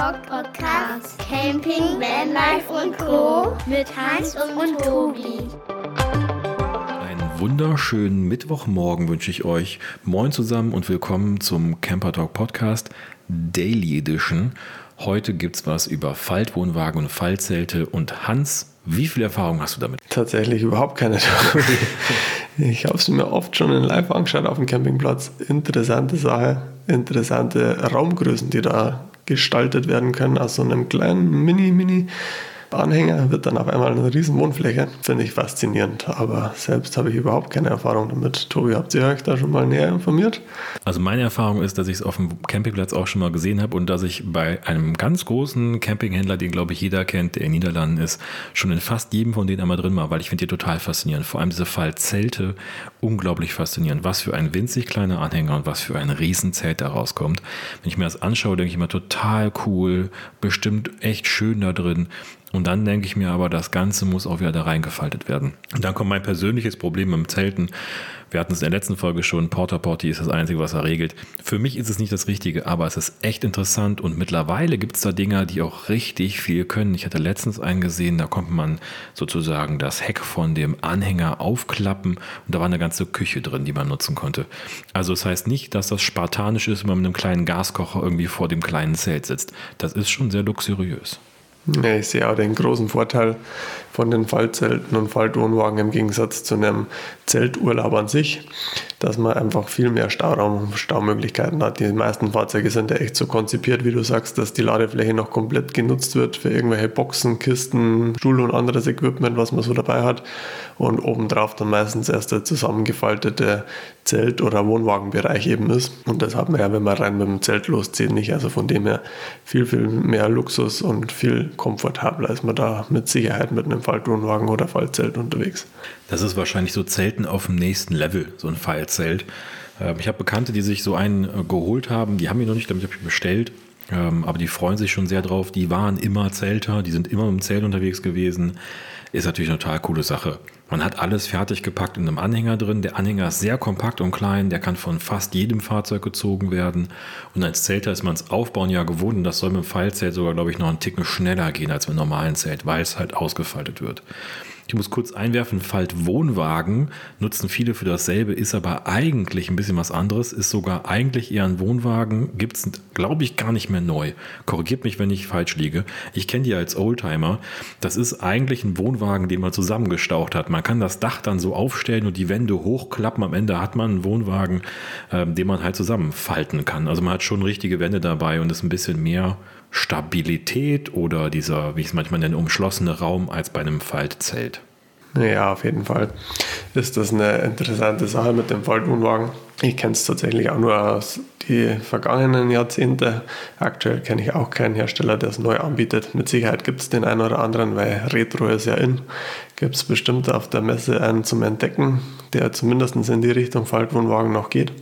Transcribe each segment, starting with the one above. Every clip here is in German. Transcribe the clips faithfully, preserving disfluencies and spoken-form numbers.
Talk Podcast. Camping, Vanlife und Co. mit Hans und Tobi. Einen wunderschönen Mittwochmorgen wünsche ich euch. Moin zusammen und willkommen zum Camper Talk Podcast Daily Edition. Heute gibt es was über Faltwohnwagen und Faltzelte. Und Hans, wie viel Erfahrung hast du damit? Tatsächlich überhaupt keine. Ich habe es mir oft schon in Live angeschaut auf dem Campingplatz. Interessante Sache, interessante Raumgrößen, die da gestaltet werden können. Aus so einem kleinen Mini-Mini Anhänger wird dann auf einmal eine riesen Wohnfläche. Finde ich faszinierend, aber selbst habe ich überhaupt keine Erfahrung damit. Tobi, habt ihr euch da schon mal näher informiert? Also meine Erfahrung ist, dass ich es auf dem Campingplatz auch schon mal gesehen habe und dass ich bei einem ganz großen Campinghändler, den glaube ich jeder kennt, der in den Niederlanden ist, schon in fast jedem von denen einmal drin war, weil ich finde die total faszinierend. Vor allem diese Faltzelte, unglaublich faszinierend. Was für ein winzig kleiner Anhänger und was für ein Riesenzelt da rauskommt. Wenn ich mir das anschaue, denke ich immer total cool, bestimmt echt schön da drin. Und dann denke ich mir aber, das Ganze muss auch wieder da reingefaltet werden. Und dann kommt mein persönliches Problem mit dem Zelten. Wir hatten es in der letzten Folge schon, Porta Potty ist das Einzige, was er regelt. Für mich ist es nicht das Richtige, aber es ist echt interessant und mittlerweile gibt es da Dinger, die auch richtig viel können. Ich hatte letztens einen gesehen, da konnte man sozusagen das Heck von dem Anhänger aufklappen und da war eine ganze Küche drin, die man nutzen konnte. Also das heißt nicht, dass das spartanisch ist, wenn man mit einem kleinen Gaskocher irgendwie vor dem kleinen Zelt sitzt. Das ist schon sehr luxuriös. Ja, ich sehe auch den großen Vorteil von den Faltzelten und Faltwohnwagen im Gegensatz zu einem Zelturlaub an sich, dass man einfach viel mehr Stauraum und Staumöglichkeiten hat. Die meisten Fahrzeuge sind ja echt so konzipiert, wie du sagst, dass die Ladefläche noch komplett genutzt wird für irgendwelche Boxen, Kisten, Stuhl und anderes Equipment, was man so dabei hat. Und obendrauf dann meistens erst der zusammengefaltete Zelt- oder Wohnwagenbereich eben ist. Und das hat man ja, wenn man rein mit dem Zelt loszieht, nicht. Also von dem her viel, viel mehr Luxus und viel komfortabler ist man da mit Sicherheit mit einem Faltwohnwagen oder Faltzelt unterwegs. Das ist wahrscheinlich so Zelten auf dem nächsten Level, so ein Faltzelt. Ich habe Bekannte, die sich so einen geholt haben, die haben ihn noch nicht, damit habe ich bestellt, aber die freuen sich schon sehr drauf. Die waren immer Zelter, die sind immer im Zelt unterwegs gewesen. Ist natürlich eine total coole Sache. Man hat alles fertig gepackt in einem Anhänger drin. Der Anhänger ist sehr kompakt und klein. Der kann von fast jedem Fahrzeug gezogen werden. Und als Zelter ist man es Aufbauen ja gewohnt. Und das soll mit dem Faltzelt sogar, glaube ich, noch einen Ticken schneller gehen als mit einem normalen Zelt, weil es halt ausgefaltet wird. Ich muss kurz einwerfen, Faltwohnwagen nutzen viele für dasselbe, ist aber eigentlich ein bisschen was anderes, ist sogar eigentlich eher ein Wohnwagen, gibt es, glaube ich, gar nicht mehr neu. Korrigiert mich, wenn ich falsch liege. Ich kenne die als Oldtimer. Das ist eigentlich ein Wohnwagen, den man zusammengestaucht hat. Man kann das Dach dann so aufstellen und die Wände hochklappen. Am Ende hat man einen Wohnwagen, äh, den man halt zusammenfalten kann. Also man hat schon richtige Wände dabei und ist ein bisschen mehr Stabilität oder dieser, wie ich es manchmal nenne, umschlossene Raum als bei einem Faltzelt. Ja, auf jeden Fall ist das eine interessante Sache mit dem Faltwohnwagen. Ich kenne es tatsächlich auch nur aus den vergangenen Jahrzehnten. Aktuell kenne ich auch keinen Hersteller, der es neu anbietet. Mit Sicherheit gibt es den einen oder anderen, weil Retro ist ja in. Gibt es bestimmt auf der Messe einen zum Entdecken, der zumindest in die Richtung Faltwohnwagen noch geht.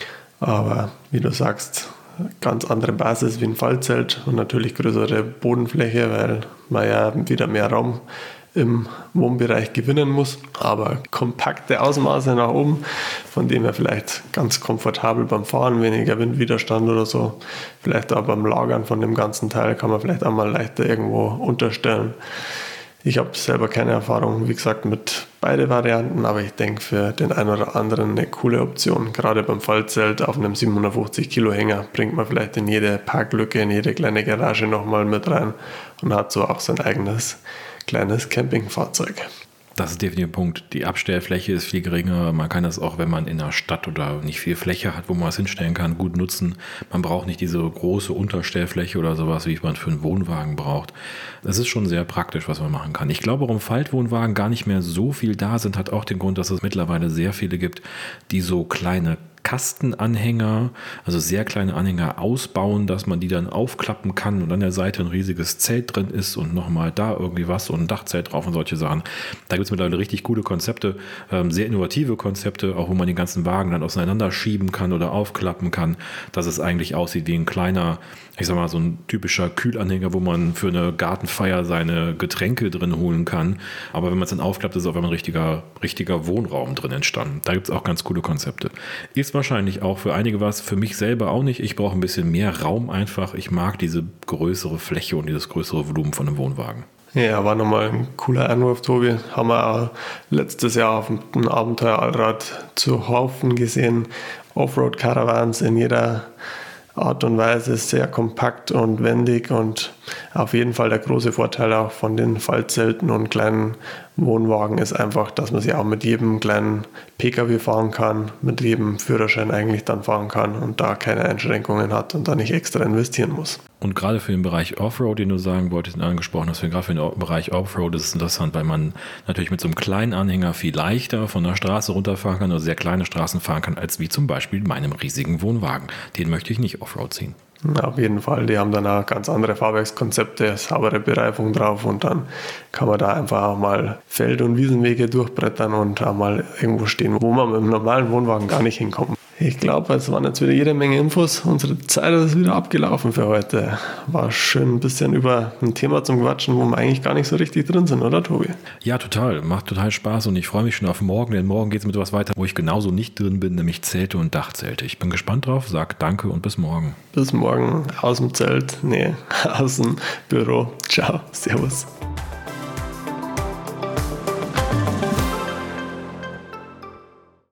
Aber wie du sagst, ganz andere Basis wie ein Faltzelt und natürlich größere Bodenfläche, weil man ja wieder mehr Raum im Wohnbereich gewinnen muss, aber kompakte Ausmaße nach oben, von dem her vielleicht ganz komfortabel beim Fahren, weniger Windwiderstand oder so. Vielleicht auch beim Lagern von dem ganzen Teil kann man vielleicht auch mal leichter irgendwo unterstellen. Ich habe selber keine Erfahrung, wie gesagt, mit beide Varianten, aber ich denke für den einen oder anderen eine coole Option. Gerade beim Faltzelt auf einem siebenhundertfünfzig Kilo Hänger bringt man vielleicht in jede Parklücke, in jede kleine Garage nochmal mit rein und hat so auch sein eigenes kleines Campingfahrzeug. Das ist definitiv ein Punkt. Die Abstellfläche ist viel geringer. Man kann das auch, wenn man in der Stadt oder nicht viel Fläche hat, wo man es hinstellen kann, gut nutzen. Man braucht nicht diese große Unterstellfläche oder sowas, wie man für einen Wohnwagen braucht. Das ist schon sehr praktisch, was man machen kann. Ich glaube, warum Faltwohnwagen gar nicht mehr so viel da sind, hat auch den Grund, dass es mittlerweile sehr viele gibt, die so kleine Kastenanhänger, also sehr kleine Anhänger ausbauen, dass man die dann aufklappen kann und an der Seite ein riesiges Zelt drin ist und nochmal da irgendwie was und ein Dachzelt drauf und solche Sachen. Da gibt es mittlerweile richtig coole Konzepte, ähm, sehr innovative Konzepte, auch wo man den ganzen Wagen dann auseinander schieben kann oder aufklappen kann, dass es eigentlich aussieht wie ein kleiner, ich sag mal, so ein typischer Kühlanhänger, wo man für eine Gartenfeier seine Getränke drin holen kann. Aber wenn man es dann aufklappt, ist auch ein richtiger, richtiger Wohnraum drin entstanden. Da gibt es auch ganz coole Konzepte. Ist jetzt wahrscheinlich auch für einige was, für mich selber auch nicht. Ich brauche ein bisschen mehr Raum einfach. Ich mag diese größere Fläche und dieses größere Volumen von einem Wohnwagen. Ja, war nochmal ein cooler Einwurf, Tobi. Haben wir auch letztes Jahr auf dem Abenteuer-Allrad zu Haufen gesehen. Offroad-Caravans in jeder Art und Weise, sehr kompakt und wendig und auf jeden Fall der große Vorteil auch von den Faltzelten und kleinen Wohnwagen ist einfach, dass man sie auch mit jedem kleinen P K W fahren kann, mit jedem Führerschein eigentlich dann fahren kann und da keine Einschränkungen hat und da nicht extra investieren muss. Und gerade für den Bereich Offroad, den du sagen wolltest, angesprochen hast, gerade für den Bereich Offroad ist es interessant, weil man natürlich mit so einem kleinen Anhänger viel leichter von der Straße runterfahren kann oder sehr kleine Straßen fahren kann, als wie zum Beispiel meinem riesigen Wohnwagen. Den möchte ich nicht Offroad ziehen. Na, auf jeden Fall, die haben dann auch ganz andere Fahrwerkskonzepte, saubere Bereifung drauf und dann kann man da einfach auch mal Feld- und Wiesenwege durchbrettern und auch mal irgendwo stehen, wo man mit einem normalen Wohnwagen gar nicht hinkommt. Ich glaube, es waren jetzt wieder jede Menge Infos. Unsere Zeit ist wieder abgelaufen für heute. War schön ein bisschen über ein Thema zum Quatschen, wo wir eigentlich gar nicht so richtig drin sind, oder Tobi? Ja, total. Macht total Spaß und ich freue mich schon auf morgen, denn morgen geht es mit etwas weiter, wo ich genauso nicht drin bin, nämlich Zelte und Dachzelte. Ich bin gespannt drauf, sag danke und bis morgen. Bis morgen aus dem Zelt, nee, aus dem Büro. Ciao, servus.